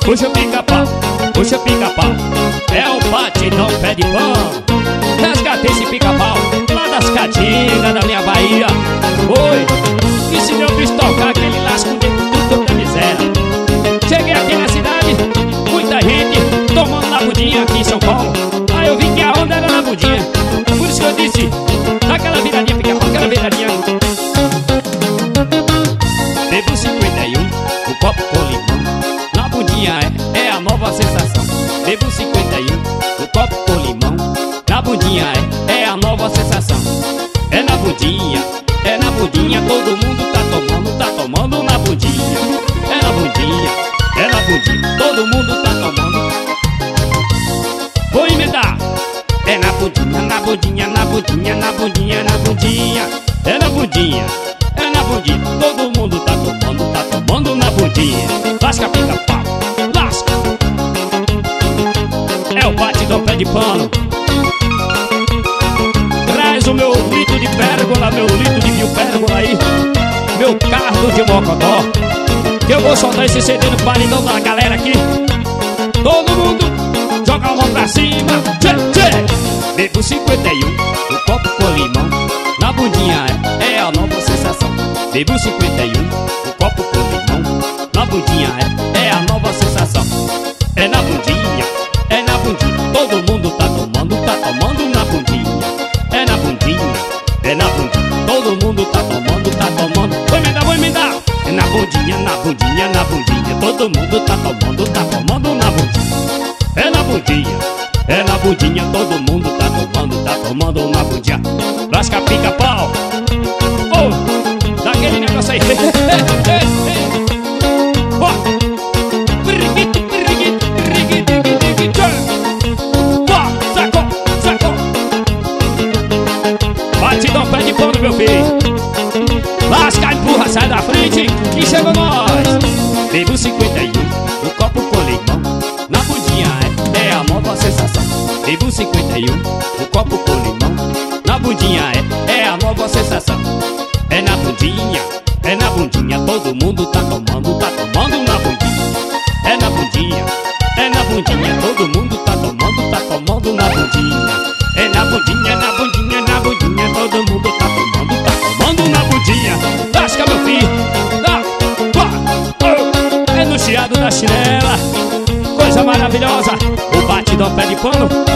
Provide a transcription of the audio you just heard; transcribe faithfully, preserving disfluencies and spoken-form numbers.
puxa o pica-pau, puxa o pica-pau. É o batidão pé de pano. Resgatei esse pica-pau lá das caatingas da minha Bahia. Oi, e se meu bicho tocar aquele lasco dentro do tudo da miséria. Cheguei aqui na cidade, muita gente tomando na budinha aqui em São Paulo. Aí eu vi que a onda era na budinha. Por isso que eu disse, aquela viradinha, pica-pau, aquela viradinha. Bebo cinquenta e um, o copo com limão. Na budinha é, é a nova sensação. Bebo cinquenta e um, o copo com limão. Na budinha é, é a nova sensação. É na budinha, é na budinha. Todo mundo tá tomando, tá tomando na budinha. É na budinha, é na budinha. Todo mundo tá tomando. Vou emendar. É na budinha, na budinha, na budinha, na budinha, na budinha. É na budinha, é na budinha. Todo mundo tá tomando, tá tomando na budinha. Lasca, pica-pau, lasca. É o batidão pé de pano. Traz o meu litro de pérgola, meu litro de mil pérgola aí, meu carro de mocotó, que eu vou soltar esse C D no paredão da galera aqui. Todo mundo joga a mão pra cima. Tchê, tchê. Bebo cinquenta e um, o copo com limão. Na budinha é, é a nova sensação. Bebo cinquenta e um, o copo com limão. Na budinha é, é a nova sensação. É na budinha, é na budinha. Todo mundo tá tomando, tá tomando na budinha. É na bundinha, é na bundinha. Todo mundo tá tomando, tá tomando. Vou emendar, vou emendar. É na bundinha, na bundinha, na bundinha. Todo mundo tá tomando, tá tomando na bundinha. É na bundinha, é na bundinha. Todo mundo tá tomando, tá tomando na bundinha. Lasca, pica-pau. Oh, dá aquele negócio aí. Ó. Briguite, briguite, briguite, briguite. Ó, sacou, sacou. Batidão pé de pano, meu filho. Lasca, empurra, sai da frente e chega nós. Bebo cinquenta e um, o copo com limão. Na budinha é, é a nova sensação. Bebo cinquenta e um, o copo com limão. Na budinha é, é a nova sensação. É na bundinha, é na bundinha. Todo mundo tá tomando, tá tomando na bundinha. É na bundinha, é na bundinha. Todo mundo tá tomando, tá tomando na bundinha. É na bundinha, na bundinha, na bundinha. Todo mundo tá tomando, tá tomando na bundinha. Lasca, meu filho. Dá, pá, oh. É no chiado da chinela. Coisa maravilhosa. O batidão pé de pano.